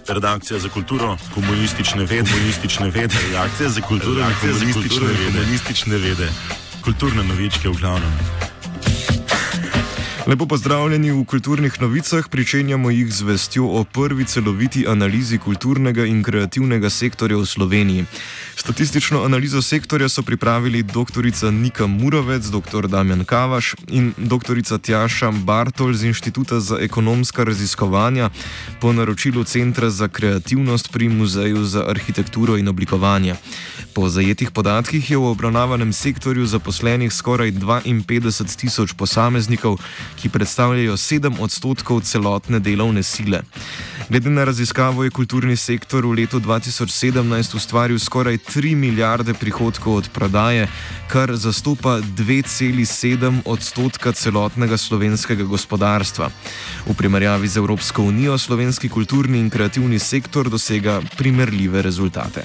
Redakcija za kulturo, komunistične vede, redakcija za kulturo in komunistične vede. Kulturne novičke v glavnem. Lepo pozdravljeni v kulturnih novicah, pričenjamo jih z vestjo o prvi celoviti analizi kulturnega in kreativnega sektorja v Sloveniji. Statistično analizo sektorja so pripravili doktorica Nika Murovec, dr. Damjan Kavaš in doktorica Tjaša Bartol z Inštituta za ekonomska raziskovanja po naročilu Centra za kreativnost pri Muzeju za arhitekturo in oblikovanje. Po zajetih podatkih je v obravnavanem sektorju zaposlenih skoraj 52 tisoč posameznikov, ki predstavljajo 7% celotne delovne sile. Glede na raziskavo je kulturni sektor v letu 2017 ustvaril skoraj 3 milijarde prihodkov od prodaje, kar zastopa 2,7% celotnega slovenskega gospodarstva. V primerjavi z Evropsko unijo slovenski kulturni in kreativni sektor dosega primerljive rezultate.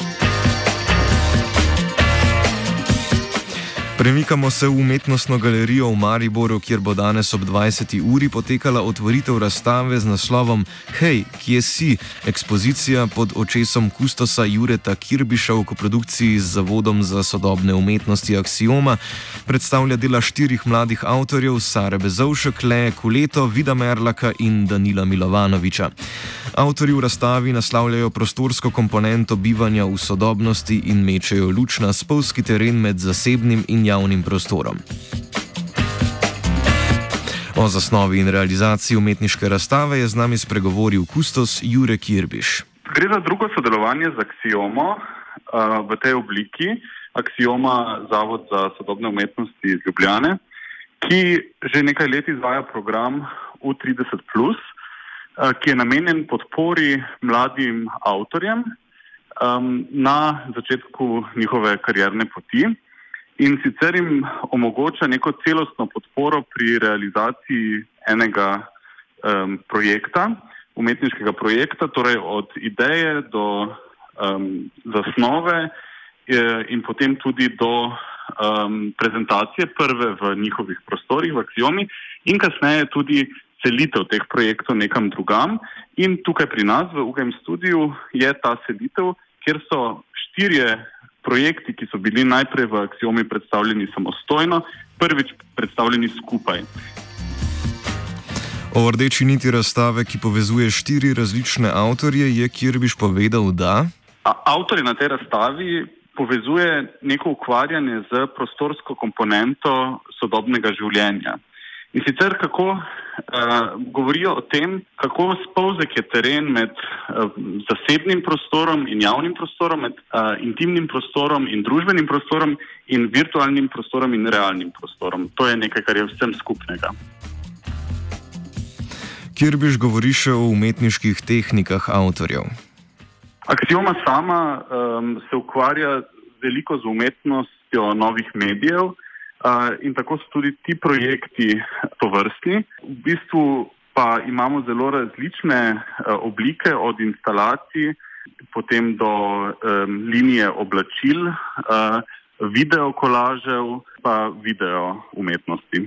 Premikamo se v umetnostno galerijo v Mariboru, kjer bo danes ob 20. uri potekala otvoritev razstave z naslovom Hej, kje si? Ekspozicija pod očesom kustosa Jureta Kirbiša v koprodukciji z Zavodom za sodobne umetnosti Aksioma predstavlja dela 4 mladih avtorjev, Sare Bezovšek, Leje Kuleto, Vida Merlaka in Danila Milovanoviča. Avtorji v razstavi naslavljajo prostorsko komponento bivanja v sodobnosti in mečejo luč na spolzki teren med zasebnim in javnim prostorom. O zasnovi in realizaciji umetniške razstave je z nami spregovoril kustos Jure Kirbiš. Gre za drugo sodelovanje z Aksiomo v tej obliki. Aksioma, Zavod za sodobne umetnosti iz Ljubljane, ki že nekaj let izvaja program U30+, ki je namenjen podpori mladim avtorjem na začetku njihove karierne poti. In sicer jim omogoča neko celostno podporo pri realizaciji enega projekta, umetniškega projekta, torej od ideje do zasnove in potem tudi do prezentacije prve v njihovih prostorih v Aksiomi in kasneje tudi selitev teh projektov nekam drugam. In tukaj pri nas v UGM Studiu je ta selitev, kjer so 4 projekti, ki so bili najprej v Aksiomi predstavljeni samostojno, prvič predstavljeni skupaj. O rdeči niti razstave, ki povezuje 4 različne avtorje, je Kirbiš povedal, da avtorji na tej razstavi povezuje neko ukvarjanje z prostorsko komponento sodobnega življenja. In sicer kako govorijo o tem, kako spolzek je teren med zasebnim prostorom in javnim prostorom, med intimnim prostorom in družbenim prostorom in virtualnim prostorom in realnim prostorom. To je nekaj, kar je vsem skupnega. Kirbiš govori še o umetniških tehnikah avtorjev. Aksioma sama se ukvarja veliko z umetnostjo novih medijev, in tako so tudi ti projekti tovrstni. V bistvu pa imamo zelo različne oblike, od instalacij, potem do linije oblačil, video kolažev, pa video umetnosti.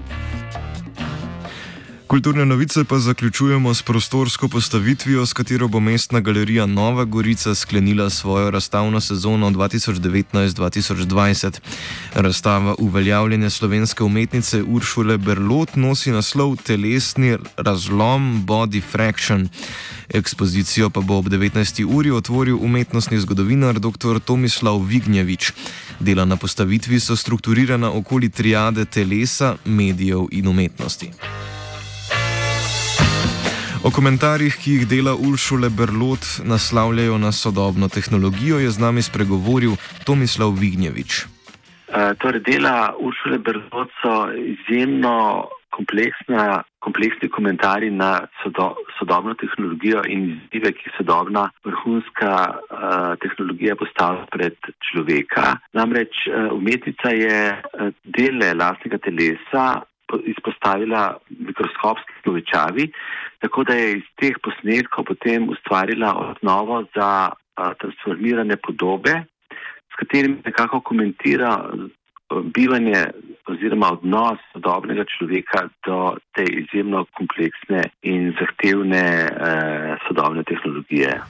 Kulturne novice pa zaključujemo s prostorsko postavitvijo, s katero bo Mestna galerija Nova Gorica sklenila svojo razstavno sezono 2019-2020. Razstava uveljavljene slovenske umetnice Uršule Berlot nosi naslov Telesni razlom Body Fraction. Ekspozicijo pa bo ob 19. uri otvoril umetnostni zgodovinar dr. Tomislav Vignjević. Dela na postavitvi so strukturirana okoli triade telesa, medijev in umetnosti. O komentarjih, ki jih dela Uršule Berlot naslavljajo na sodobno tehnologijo, je z nami spregovoril Tomislav Vignjević. Torej, dela Uršule Berlot so izjemno kompleksni komentarji na sodobno tehnologijo in izzive, ki sodobna vrhunska tehnologija postavlja pred človeka. Namreč umetnica je dele lastnega telesa izpostavila mikroskopski povečavi, tako da je iz teh posnetkov potem ustvarila osnovo za transformirane podobe, s katerimi nekako komentira bivanje oziroma odnos sodobnega človeka do te izjemno kompleksne in zahtevne sodobne tehnologije.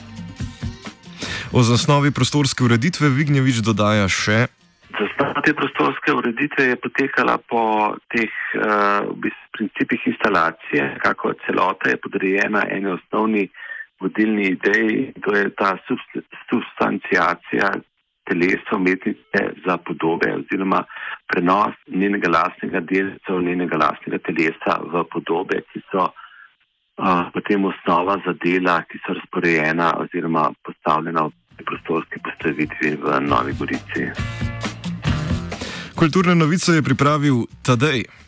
O zasnovi prostorske ureditve Vignjević dodaja še: Zasnova te prostorske ureditve je potekala po teh principih instalacije, kako celota je podrejena eni osnovni vodilni ideji, to je ta substanciacija telesa umetnice za podobe oziroma prenos njenega lastnega delca, njenega lastnega telesa v podobe, ki so potem osnova za dela, ki so razporejena oziroma postavljena v prostorski postavitvi v Novi Gorici. Kulturne novice je pripravil Tadej.